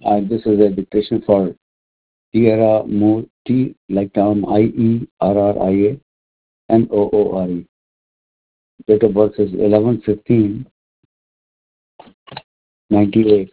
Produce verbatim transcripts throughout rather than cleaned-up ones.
Uh, this is a dictation for Tierra Moore, T like term I E R R I A M O O R E. Date of birth is eleven fifteen ninety-eight.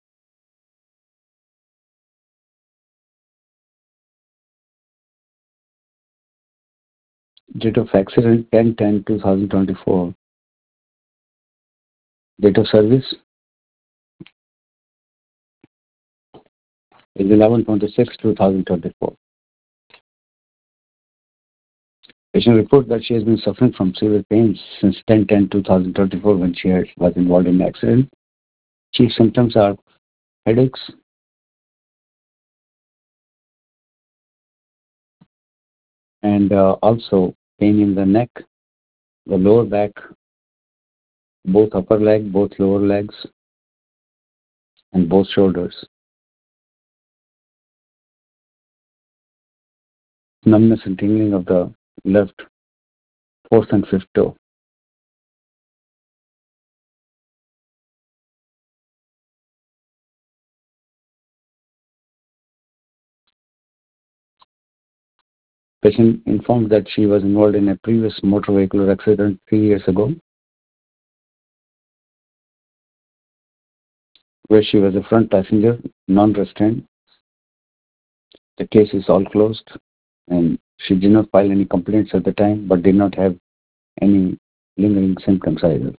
Date of accident ten ten two thousand twenty-four. Date of service is eleven twenty-six two thousand twenty-four. Patient reports that she has been suffering from severe pains since ten ten two thousand twenty-four when she had, was involved in the accident. Chief symptoms are headaches, and uh, also pain in the neck, the lower back, both upper leg, both lower legs, and both shoulders. Numbness and tingling of the left fourth and fifth toe. Patient informed that she was involved in a previous motor vehicular accident three years ago, where she was a front passenger, non-restrained. The case is all closed, and she did not file any complaints at the time, but did not have any lingering symptoms either.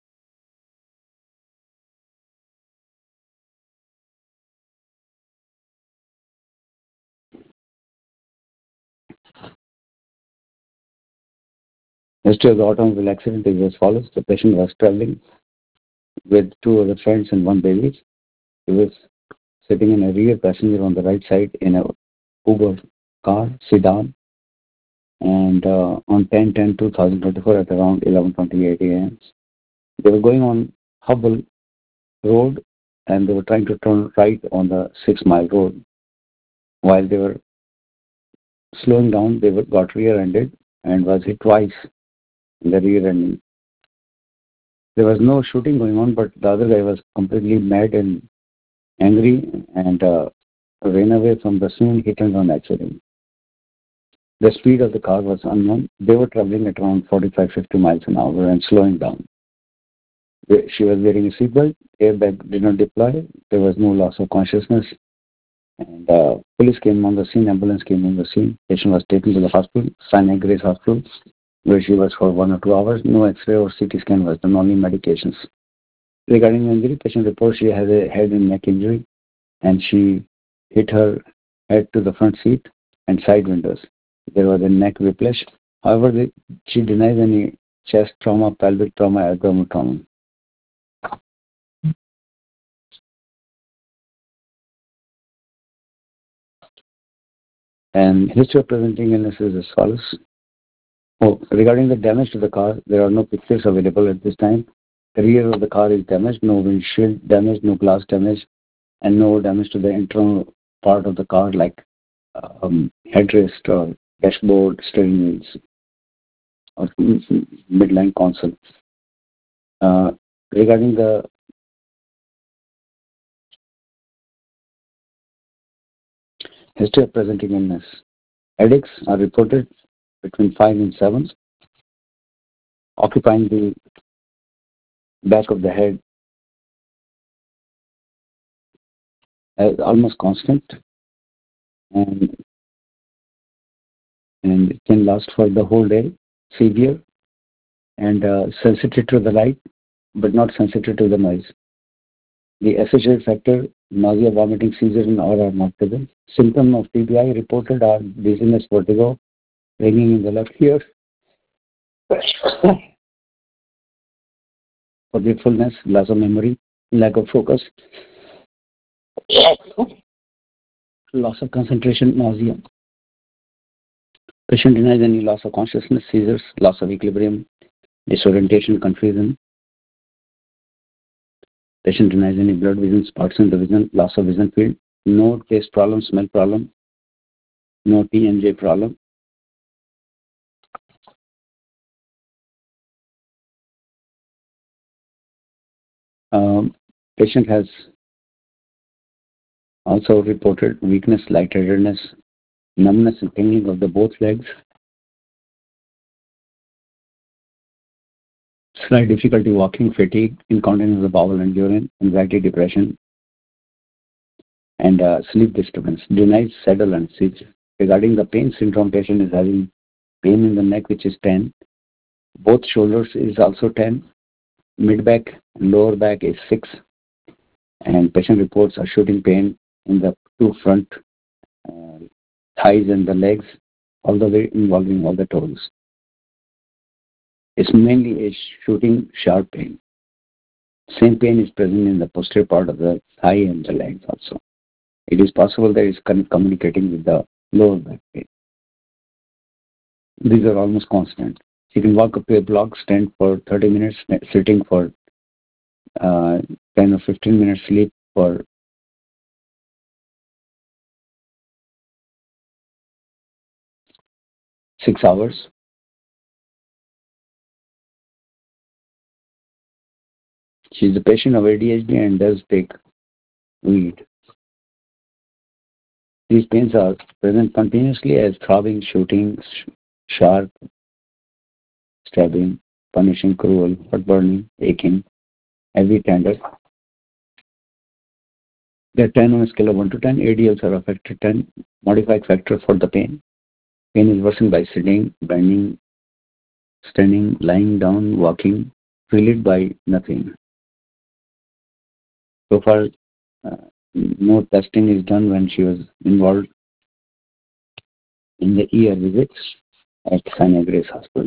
History of the automobile accident is as follows. The patient was traveling with two other friends and one baby. He was sitting in a rear passenger on the right side in a Uber car, sedan, and uh, on ten ten two thousand twenty-four at around eleven twenty-eight a m. They were going on Hubble Road, and they were trying to turn right on the Six Mile Road. While they were slowing down, they were, got rear-ended and was hit twice in the rear ending. There was no shooting going on, but the other guy was completely mad and angry and uh, ran away from the scene, hit and run accident. The speed of the car was unknown. They were traveling at around forty-five fifty miles an hour and slowing down. She was wearing a seatbelt. Airbag did not deploy. There was no loss of consciousness. And uh, police came on the scene. Ambulance came on the scene. Patient was taken to the hospital, Sinai Grace Hospital, where she was for one or two hours. No X-ray or C T scan was done, only medications. Regarding the injury, patient reports she has a head and neck injury, and she hit her head to the front seat and side windows. There was a neck whiplash. However, the, she denies any chest trauma, pelvic trauma, abdominal trauma. And history of presenting illness is as follows. Oh, regarding the damage to the car, there are no pictures available at this time. The rear of the car is damaged, no windshield damage, no glass damage, and no damage to the internal part of the car like um, headrest or dashboard, steering wheels, or midline console. Uh, regarding the history of presenting illness, headaches are reported between five and seven, occupying the back of the head as almost constant, and, and it can last for the whole day, severe, and uh, sensitive to the light, but not sensitive to the noise. The associated factor, nausea, vomiting, seizure, and aura are not present. Symptom of T B I reported are dizziness, vertigo, ringing in the left ear, forgetfulness, loss of memory, lack of focus, loss of concentration, nausea. Patient denies any loss of consciousness, seizures, loss of equilibrium, disorientation, confusion. Patient denies any blood vision, spots in the vision, loss of vision field, no taste problem, smell problem, no T M J problem. Um, patient has Also reported weakness, lightheadedness, numbness and tingling of the both legs, slight difficulty walking, fatigue, incontinence of the bowel and urine, anxiety, depression, and uh, sleep disturbance. Denies saddle and seats. Regarding the pain syndrome, patient is having pain in the neck, which is ten. Both shoulders is also ten. Mid back and lower back is six. And patient reports a shooting pain in the two front uh, thighs and the legs, all the way involving all the toes. It's mainly a shooting sharp pain. Same pain is present in the posterior part of the thigh and the legs also. It is possible that it's communicating with the lower back pain. These are almost constant. You can walk up to a block, stand for thirty minutes, sitting for uh, ten or fifteen minutes, sleep for six hours. She's a patient of A D H D and does take weed. These pains are present continuously as throbbing, shooting, sh- sharp, stabbing, punishing, cruel, hot burning, aching, heavy, tender. There are ten on a scale of one to ten. A D Ls are affected ten. Modified factor for the pain. Pain is worsened by sitting, bending, standing, lying down, walking, relieved by nothing. So far, uh, no testing is done when she was involved in the ear visits at Sinai Grace Hospital.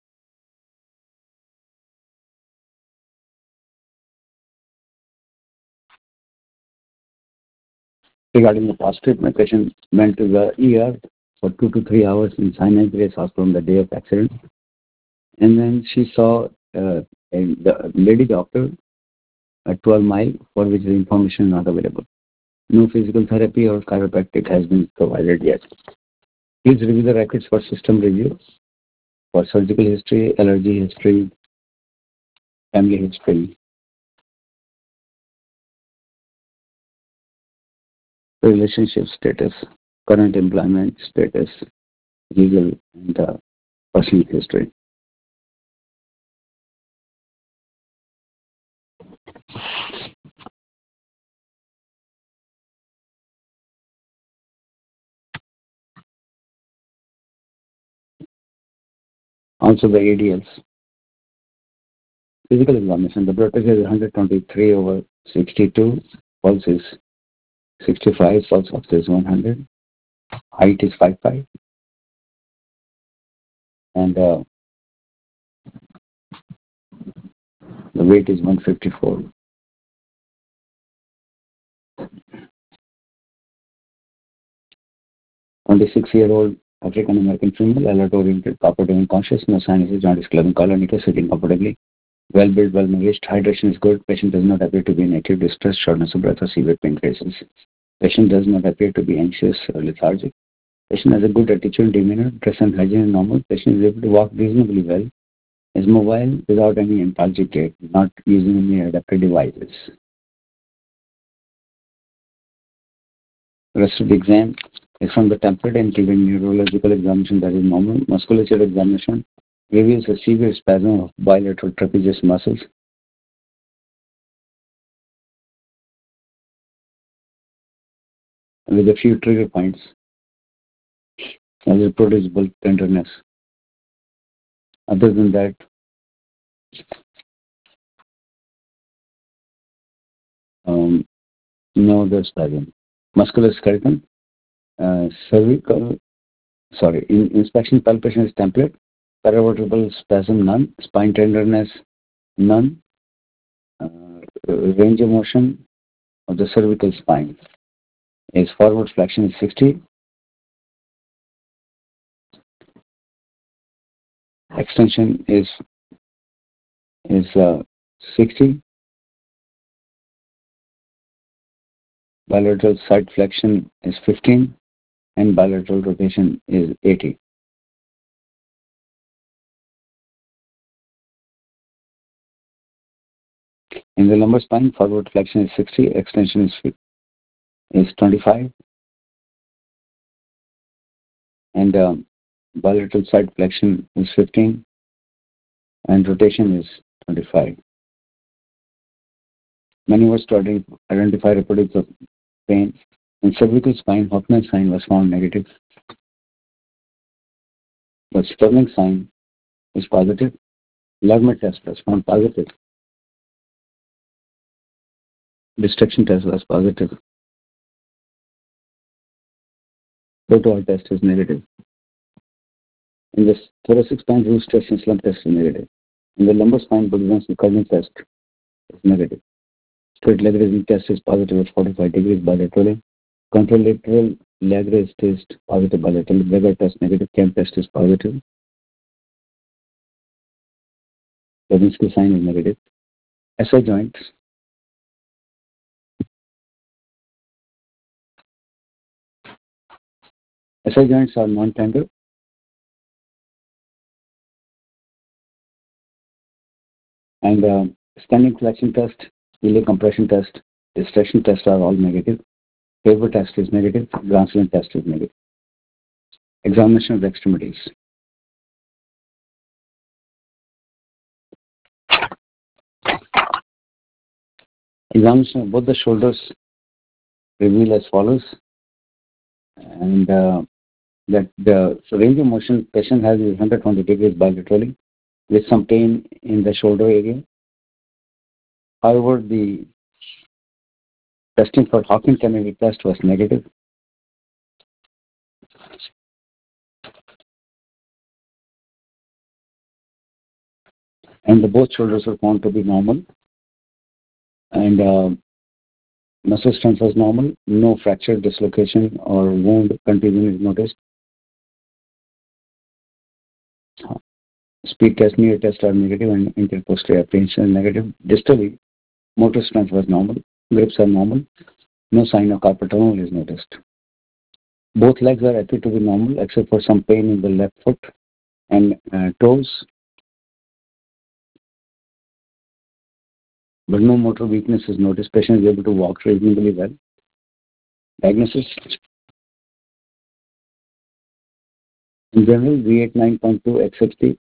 Regarding the past treatment, patient went to the E R for two to three hours in Sinai Grace Hospital on the day of accident. And then she saw uh, a the lady doctor at twelve mile, for which the information is not available. No physical therapy or chiropractic has been provided yet. Please review the records for system review, for surgical history, allergy history, family history, relationship status, current employment status, legal and uh, personal history. Also the A D Ls. Physical examination. The blood pressure is one hundred twenty-three over sixty-two. Pulse is sixty-five. Pulse ox is one hundred. Height is five foot five. And uh, the weight is one hundred fifty-four. twenty-six-year-old African American female, alert oriented, cooperative and conscious, no sinuses, jaundice, clubbing, color, nickel, sitting comfortably. Well built, well nourished, hydration is good. Patient does not appear to be in acute distress, shortness of breath, or severe pain traces. Patient does not appear to be anxious or lethargic. Patient has a good attitude, demeanor, dress and hygiene is normal. Patient is able to walk reasonably well. Is mobile without any antalgic gait, not using any adapted devices. The rest of the exam is from the template and given neurological examination that is normal. Musculature examination reveals a severe spasm of bilateral trapezius muscles. With a few trigger points as reproducible tenderness. Other than that, um, no other spasm. Muscular skeleton, uh, cervical, sorry, in, inspection palpation is template. Paravertebral spasm, none. Spine tenderness, none. Uh, range of motion of the cervical spine is forward flexion is sixty. Extension is is uh, sixty. Bilateral side flexion is fifteen, and bilateral rotation is eighty. In the lumbar spine, forward flexion is sixty, extension is is twenty-five, and um, bilateral side flexion is fifteen, and rotation is twenty-five. Maneuvers to ident- identify reproductive pain. In cervical spine, Hoffman sign was found negative, but Sterling sign is positive. Lagmer test was found positive. Destruction test was positive. Protool test is negative. In the thoracic spine, Roos test and slump test is negative. In the lumbar spine, Buddhism's Cousins test is negative. Straight leg raising test is positive at forty-five degrees bilaterally. Contralateral leg raise test positive bilaterally. Beggar test negative. Camp test is positive. Levinsky sign is negative. S I joints. S I joints are non-tender. And uh, standing flexion test, iliac compression test, distraction test are all negative. Tabor test is negative. Granslin test is negative. Examination of the extremities. Examination of both the shoulders reveal as follows. And uh, that the range of motion patient has is one hundred twenty degrees bilaterally with some pain in the shoulder area. However, the testing for Hawking Kennedy test was negative. And the both shoulders were found to be normal. And uh, muscle strength was normal. No fracture, dislocation, or wound contusion is noticed. Speed test, near test are negative, and interposterior apprehension is negative. Distally, motor strength was normal. Grips are normal. No sign of carpal tunnel is noticed. Both legs are appear to be normal except for some pain in the left foot and uh, toes, but no motor weakness is noticed. Patient is able to walk reasonably well. Diagnosis: in general, V eight nine point two X X T,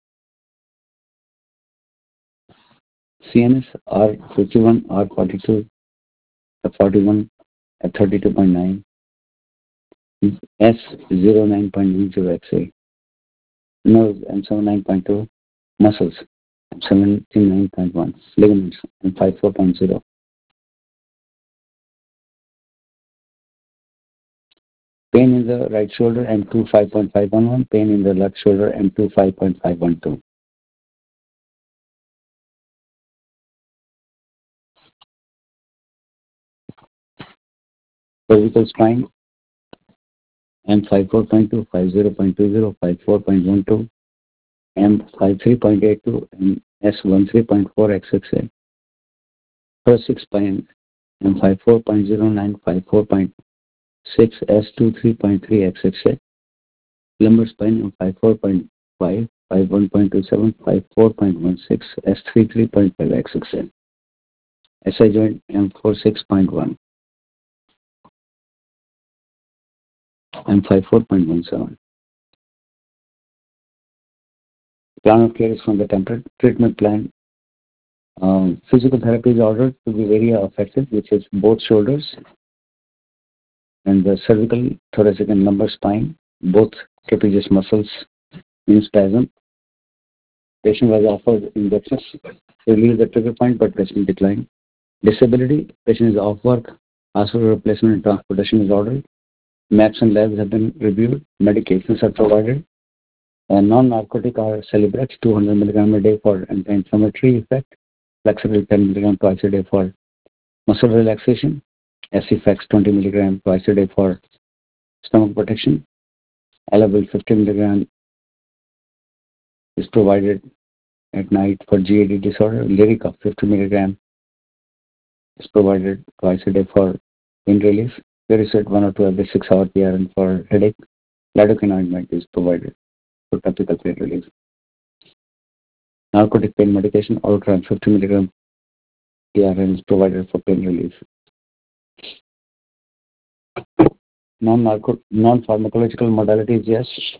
C N S R fifty-one, R forty-two, F forty-one, F thirty-two point nine, S zero nine point nine zero X A, nerves M seventy-nine point two, muscles M seventy-nine point one, ligaments M fifty-four point zero. Pain in the right shoulder M twenty-five point five one one, pain in the left shoulder M twenty-five point five one two. Cervical spine M fifty-four point two, fifty point two zero, fifty-four point one two, M fifty-three point eight two, and S thirteen point four X X A. Thoracic spine M fifty-four point zero nine, fifty-four point six, S twenty-three point three X X A. Lumbar spine M fifty-four point five, fifty-one point two seven, fifty-four point one six, S thirty-three point five X X A. S I joint M forty-six point one, M fifty-four point one seven. Plan of care is from the temperate treatment plan. Um, physical therapy is ordered to the area affected, which is both shoulders and the cervical, thoracic, and lumbar spine, both trapezius muscles in spasm. Patient was offered injections to relieve the trigger point, but patient declined. Disability: patient is off work. Hospital replacement and transportation is ordered. Maps and labs have been reviewed. Medications are provided. And non-narcotic are Celebrex two hundred milligram a day for anti-inflammatory effect. Flexible ten milligram twice a day for muscle relaxation. S-Effects twenty milligram twice a day for stomach protection. Alable fifty milligram is provided at night for G A D disorder. Lyrica fifty milligram is provided twice a day for pain relief. Verised one or two every six hour P R N for headache. Lidocaine ointment is provided for topical pain relief. Narcotic pain medication, Ultram fifty milligram P R N is provided for pain relief. Non-narco, non-pharmacological modalities, yes.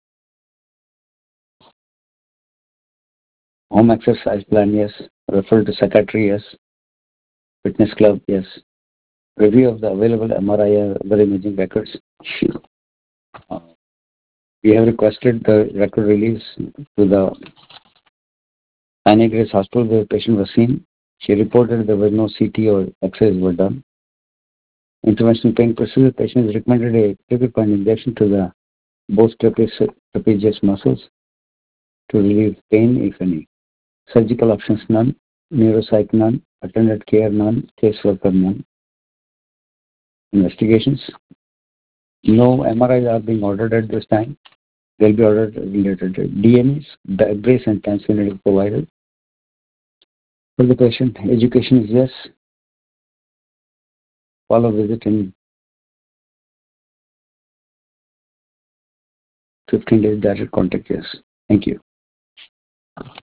Home exercise plan, yes. Referral to psychiatry, yes. Fitness club, yes. Review of the available M R I and other imaging records. Uh, we have requested the record release to the Annie Grace Hospital where the patient was seen. She reported there was no C T or X-rays were done. Interventional pain procedure, patient is recommended a trigger point injection to the both trapezius trapezius muscles to relieve pain, if any. Surgical options none. Neuropsych none. Attended care none. Caseworker none. Investigations. No M R Is are being ordered at this time. They'll be ordered related to D N As, back brace and tensioner provided. For the patient, education is yes. Follow visit in fifteen days, direct contact yes. Thank you.